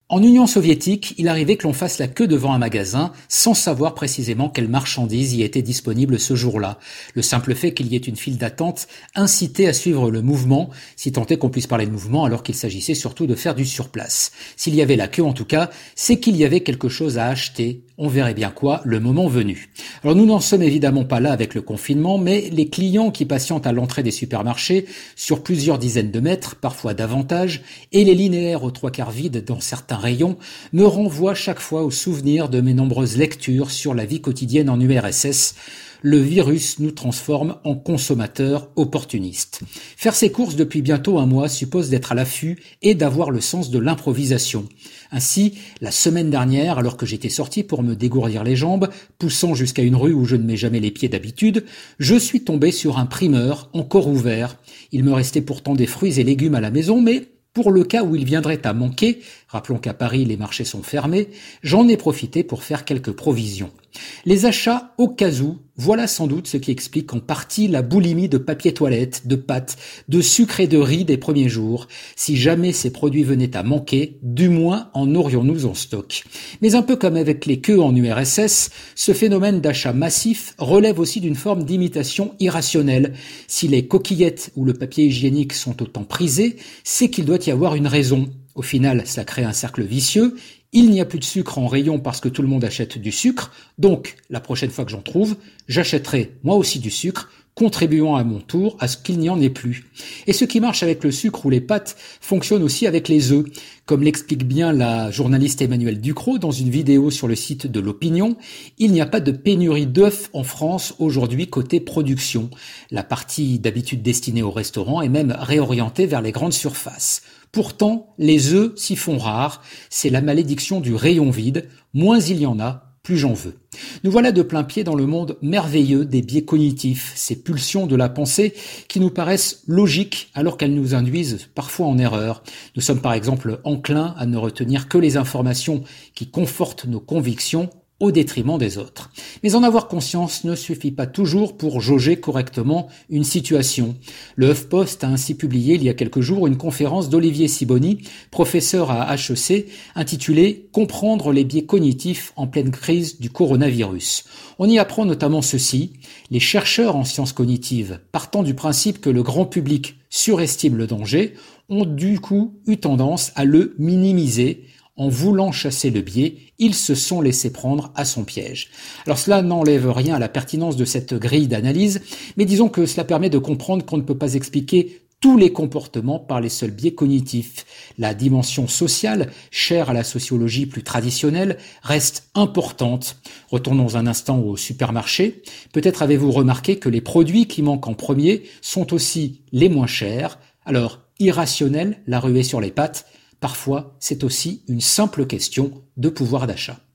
En Union soviétique, il arrivait que l'on fasse la queue devant un magasin sans savoir précisément quelles marchandises y étaient disponibles ce jour-là. Le simple fait qu'il y ait une file d'attente incitait à suivre le mouvement, si tant est qu'on puisse parler de mouvement alors qu'il s'agissait surtout de faire du surplace. S'il y avait la queue en tout cas, c'est qu'il y avait quelque chose à acheter. On verrait bien quoi le moment venu. Alors nous n'en sommes évidemment pas là avec le confinement, mais les clients qui patientent à l'entrée des supermarchés sur plusieurs dizaines de mètres, parfois davantage, et les linéaires aux trois quarts vides dans certains rayons, me renvoient chaque fois au souvenir de mes nombreuses lectures sur la vie quotidienne en URSS. Le virus nous transforme en consommateurs opportunistes. Faire ses courses depuis bientôt un mois suppose d'être à l'affût et d'avoir le sens de l'improvisation. Ainsi, la semaine dernière, alors que j'étais sorti pour me dégourdir les jambes, poussant jusqu'à une rue où je ne mets jamais les pieds d'habitude, je suis tombé sur un primeur encore ouvert. Il me restait pourtant des fruits et légumes à la maison, mais pour le cas où il viendrait à manquer, rappelons qu'à Paris les marchés sont fermés, j'en ai profité pour faire quelques provisions. Les achats au cas où, voilà sans doute ce qui explique en partie la boulimie de papier toilette, de pâtes, de sucre et de riz des premiers jours. Si jamais ces produits venaient à manquer, du moins en aurions-nous en stock. Mais un peu comme avec les queues en URSS, ce phénomène d'achat massif relève aussi d'une forme d'imitation irrationnelle. Si les coquillettes ou le papier hygiénique sont autant prisés, c'est qu'il doit y avoir une raison. Au final, cela crée un cercle vicieux. Il n'y a plus de sucre en rayon parce que tout le monde achète du sucre, donc la prochaine fois que j'en trouve, j'achèterai moi aussi du sucre, contribuant à mon tour à ce qu'il n'y en ait plus. Et ce qui marche avec le sucre ou les pâtes fonctionne aussi avec les œufs. Comme l'explique bien la journaliste Emmanuelle Ducrot dans une vidéo sur le site de l'Opinion, il n'y a pas de pénurie d'œufs en France aujourd'hui côté production. La partie d'habitude destinée aux restaurants est même réorientée vers les grandes surfaces. Pourtant, les œufs s'y font rares, c'est la malédiction du rayon vide, moins il y en a, plus j'en veux. Nous voilà de plein pied dans le monde merveilleux des biais cognitifs, ces pulsions de la pensée qui nous paraissent logiques alors qu'elles nous induisent parfois en erreur. Nous sommes par exemple enclins à ne retenir que les informations qui confortent nos convictions au détriment des autres. Mais en avoir conscience ne suffit pas toujours pour jauger correctement une situation. Le HuffPost a ainsi publié il y a quelques jours une conférence d'Olivier Sibony, professeur à HEC, intitulée « Comprendre les biais cognitifs en pleine crise du coronavirus ». On y apprend notamment ceci: les chercheurs en sciences cognitives, partant du principe que le grand public surestime le danger, ont du coup eu tendance à le minimiser. En voulant chasser le biais, ils se sont laissés prendre à son piège. Alors cela n'enlève rien à la pertinence de cette grille d'analyse, mais disons que cela permet de comprendre qu'on ne peut pas expliquer tous les comportements par les seuls biais cognitifs. La dimension sociale, chère à la sociologie plus traditionnelle, reste importante. Retournons un instant au supermarché. Peut-être avez-vous remarqué que les produits qui manquent en premier sont aussi les moins chers. Alors, irrationnel, la ruée sur les pattes. Parfois, c'est aussi une simple question de pouvoir d'achat.